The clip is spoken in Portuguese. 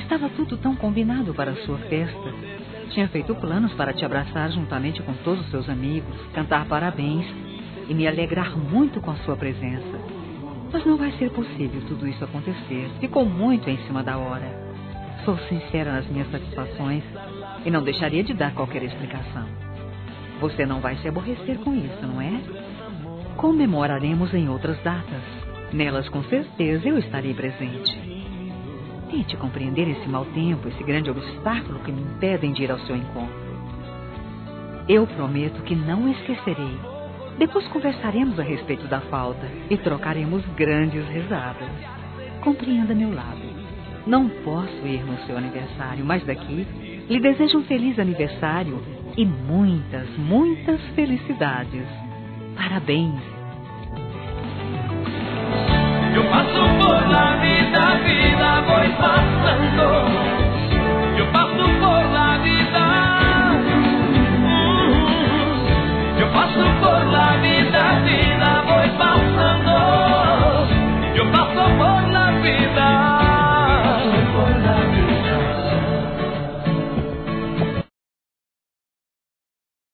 Estava tudo tão combinado para a sua festa. Tinha feito planos para te abraçar juntamente com todos os seus amigos, cantar parabéns e me alegrar muito com a sua presença. Mas não vai ser possível tudo isso acontecer. Ficou muito em cima da hora. Sou sincera nas minhas satisfações e não deixaria de dar qualquer explicação. Você não vai se aborrecer com isso, não é? Comemoraremos em outras datas. Nelas, com certeza, eu estarei presente. Tente compreender esse mau tempo, esse grande obstáculo que me impedem de ir ao seu encontro. Eu prometo que não esquecerei. Depois conversaremos a respeito da falta e trocaremos grandes risadas. Compreenda meu lado. Não posso ir no seu aniversário, mas daqui lhe desejo um feliz aniversário e muitas, muitas felicidades. Parabéns! Eu passo por lá.